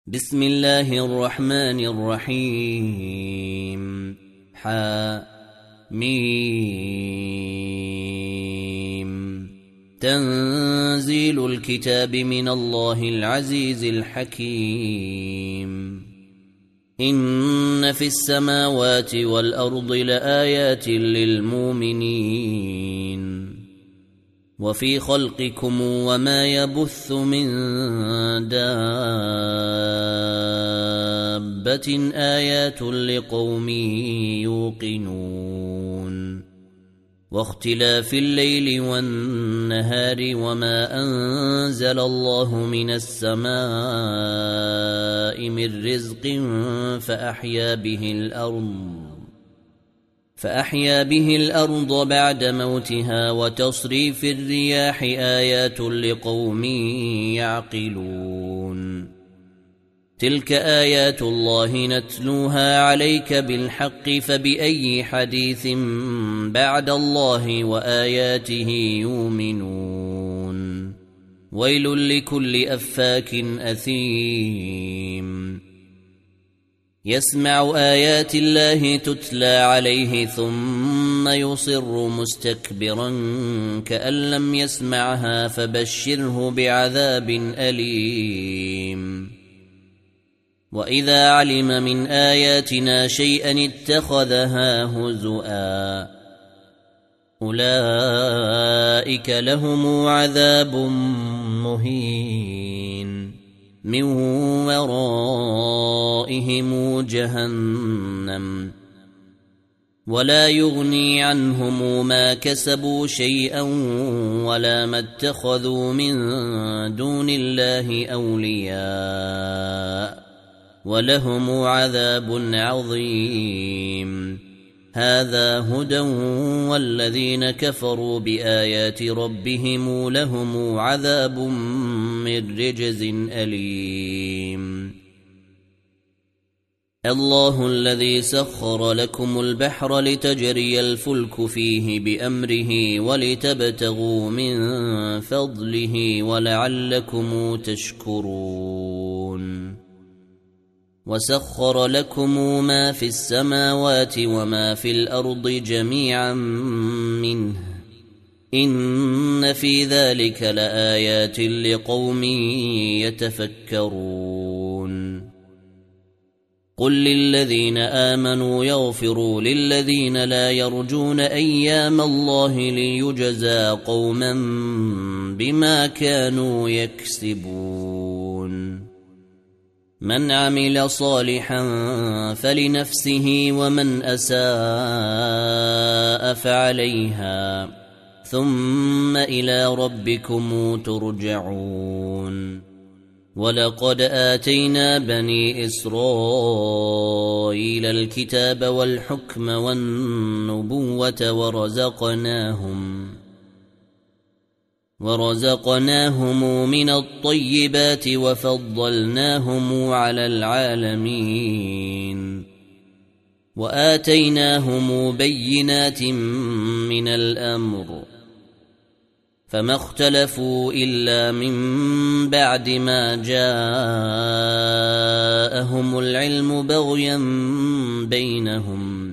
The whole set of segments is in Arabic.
بسم الله الرحمن الرحيم حميم تنزيل الكتاب من الله العزيز الحكيم إن في السماوات والأرض لآيات للمؤمنين وفي خلقكم وما يبث من دابة آيات لقوم يوقنون واختلاف الليل والنهار وما أنزل الله من السماء من رزق فأحيا به الأرض بعد موتها وتصريف الرياح آيات لقوم يعقلون تلك آيات الله نتلوها عليك بالحق فبأي حديث بعد الله وآياته يؤمنون ويل لكل أفاك أثيم يسمع آيات الله تتلى عليه ثم يصر مستكبرا كأن لم يسمعها فبشره بعذاب أليم وإذا علم من آياتنا شيئا اتخذها هزؤا أولئك لهم عذاب مهين من ورائهم جهنم ولا يغني عنهم ما كسبوا شيئا ولا ما اتخذوا من دون الله أولياء ولهم عذاب عظيم هذا هدى والذين كفروا بآيات ربهم لهم عذاب من رجز أليم الله الذي سخر لكم البحر لتجري الفلك فيه بأمره ولتبتغوا من فضله ولعلكم تشكرون وسخر لكم ما في السماوات وما في الأرض جميعا منه إن في ذلك لآيات لقوم يتفكرون قل للذين آمنوا يغفروا للذين لا يرجون أيام الله ليجزى قوما بما كانوا يكسبون من عمل صالحا فلنفسه ومن أساء فعليها ثم إلى ربكم ترجعون ولقد آتينا بني إسرائيل الكتاب والحكم والنبوة ورزقناهم من الطيبات وفضلناهم على العالمين وآتيناهم بينات من الأمر فما اختلفوا إلا من بعد ما جاءهم العلم بغيا بينهم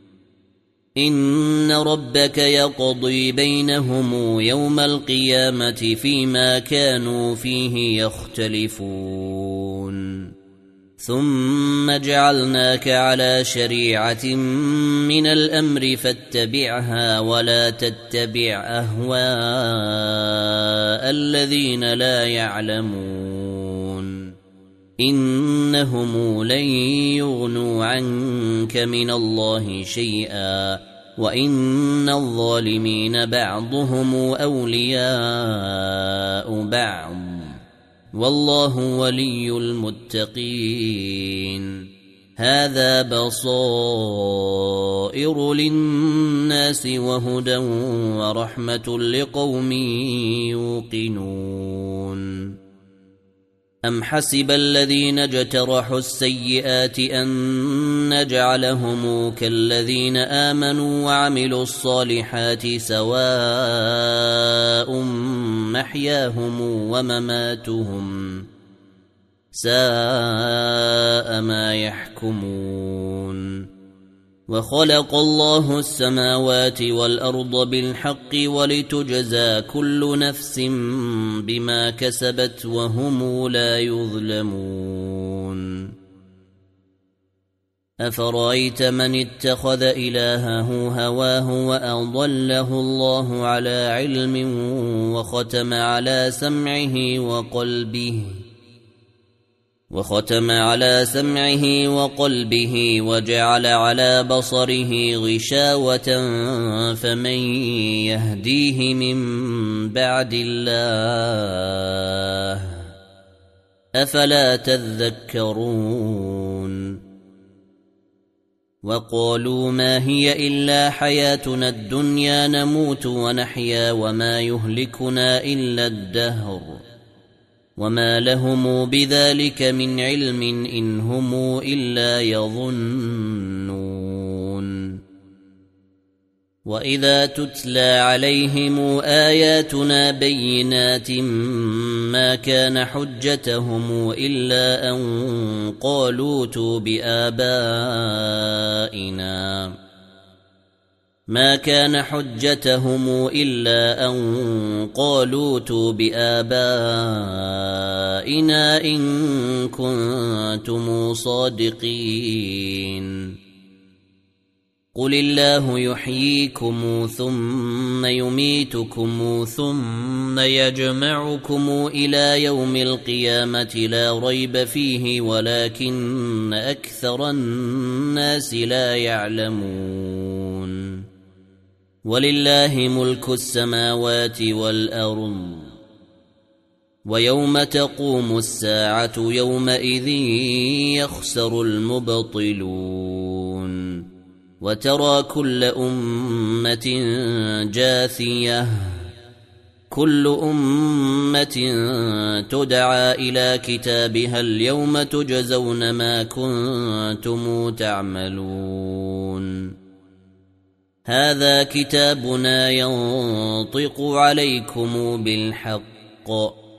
إن ربك يقضي بينهم يوم القيامة فيما كانوا فيه يختلفون ثم جعلناك على شريعة من الأمر فاتبعها ولا تتبع أهواء الذين لا يعلمون إنهم لن يغنوا عنك من الله شيئا وإن الظالمين بعضهم أولياء بعض والله ولي المتقين هذا بصائر للناس وهدى ورحمة لقوم يوقنون أم حسب الذين اجترحوا السيئات أن نجعلهم كالذين آمنوا وعملوا الصالحات سواء محياهم ومماتهم ساء ما يحكمون وخلق الله السماوات والأرض بالحق ولتجزى كل نفس بما كسبت وهم لا يظلمون أفرأيت من اتخذ إلهه هواه وأضله الله على علم وختم على سمعه وقلبه وجعل على بصره غشاوة فمن يهديه من بعد الله أفلا تذكرون وقالوا ما هي إلا حياتنا الدنيا نموت ونحيا وما يهلكنا إلا الدهر وما لهم بذلك من علم إن هم إلا يظنون وإذا تتلى عليهم آياتنا بينات ما كان حجتهم إلا أن قالوا ائتوا بآبائنا إن كنتم صادقين قل الله يحييكم ثم يميتكم ثم يجمعكم إلى يوم القيامة لا ريب فيه ولكن أكثر الناس لا يعلمون ولله ملك السماوات والأرض ويوم تقوم الساعة يومئذ يخسر المبطلون وترى كل أمة جاثية كل أمة تدعى إلى كتابها اليوم تجزون ما كنتم تعملون هذا كتابنا ينطق عليكم بالحق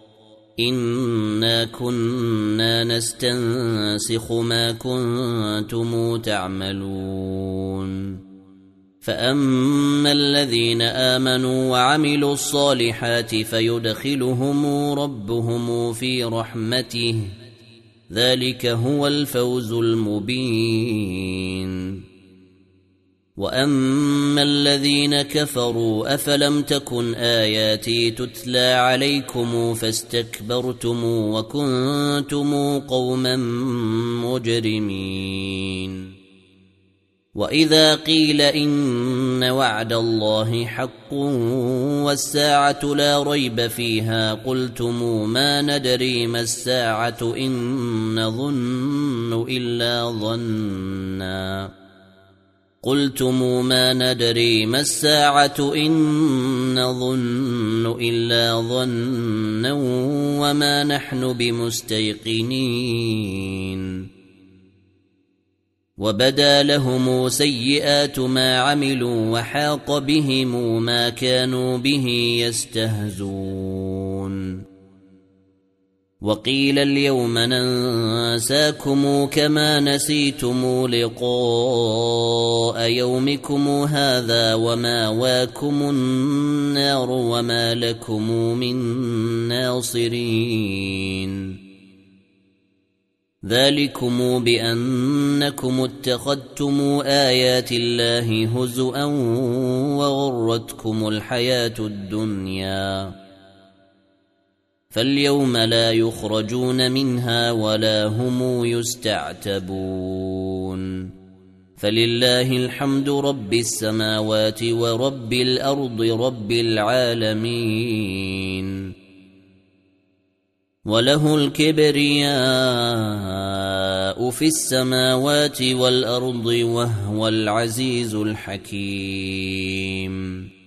إنا كنا نستنسخ ما كنتم تعملون فأما الذين آمنوا وعملوا الصالحات فيدخلهم ربهم في رحمته ذلك هو الفوز المبين وأما الذين كفروا أفلم تكن آياتي تتلى عليكم فاستكبرتم وكنتم قوما مجرمين وإذا قيل إن وعد الله حق والساعة لا ريب فيها قلتم ما ندري ما الساعة إن نظن إلا ظنا وما نحن بمستيقنين وبدا لهم سيئات ما عملوا وحاق بهم ما كانوا به يستهزون وقيل اليوم ننساكم كما نسيتم لقاء يومكم هذا ومأواكم النار وما لكم من ناصرين ذلكم بأنكم اتخذتم آيات الله هزؤا وغرتكم الحياة الدنيا فاليوم لا يخرجون منها ولا هم يستعتبون فلله الحمد رب السماوات ورب الأرض رب العالمين وله الكبرياء في السماوات والأرض وهو العزيز الحكيم